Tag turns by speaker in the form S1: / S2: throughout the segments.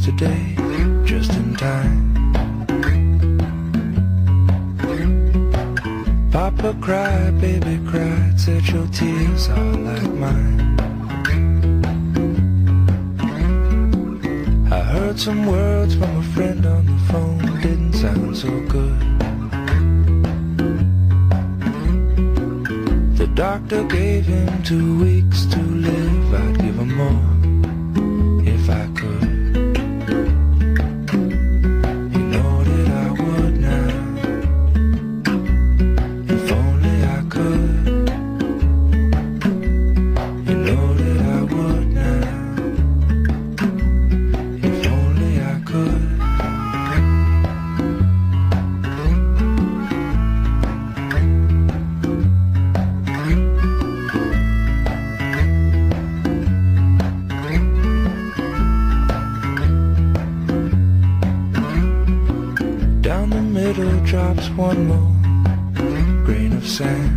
S1: today, just in time. Papa cried, baby cried, said your tears are like mine. I heard some words from a friend on the phone, didn't sound so good. The doctor gave him 2 weeks to live, I'd give him more if I could. You know that I would now, if only I could. You know that I would now, if only I could. Down the middle drops one more grain of sand.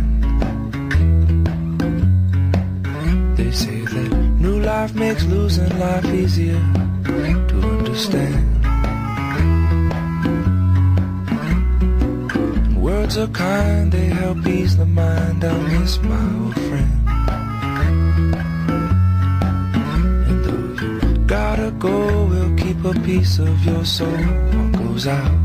S1: They say that new life makes losing life easier to understand. And words are kind, they help ease the mind. I'll miss my old friend. And though you gotta go, we'll keep a piece of your soul. One goes out